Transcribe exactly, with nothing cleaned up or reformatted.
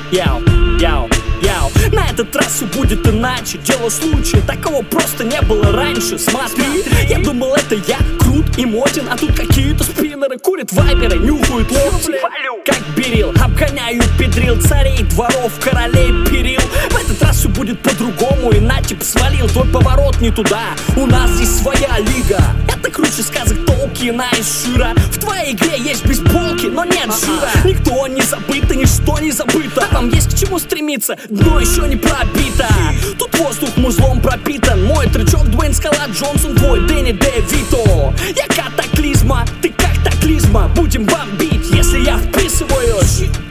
Яу, яу, яу. На этот раз все будет иначе. Дело случая, такого просто не было раньше. Смотри, я думал, это я крут и моден, а тут какие-то спиннеры курят вайперы, нюхают лофли. Как берил, обгоняю педрил царей, дворов, королей, перил. В этот раз все будет по-другому, иначе б свалил. Твой поворот не туда, у нас здесь своя лига. Это круче сказок Толкина и Шира. В твоей игре есть бейсболки, но нет жира. Никто не забыт и ничто не забыто. Вам есть к чему стремиться, дно еще не пробито. Тут воздух музлом пропитан. Мой тречок Дуэйн Скала Джонсон, твой Дэнни Де Вито. Я катаклизма, ты как таклизма. Будем бомбить, если я вписываюсь.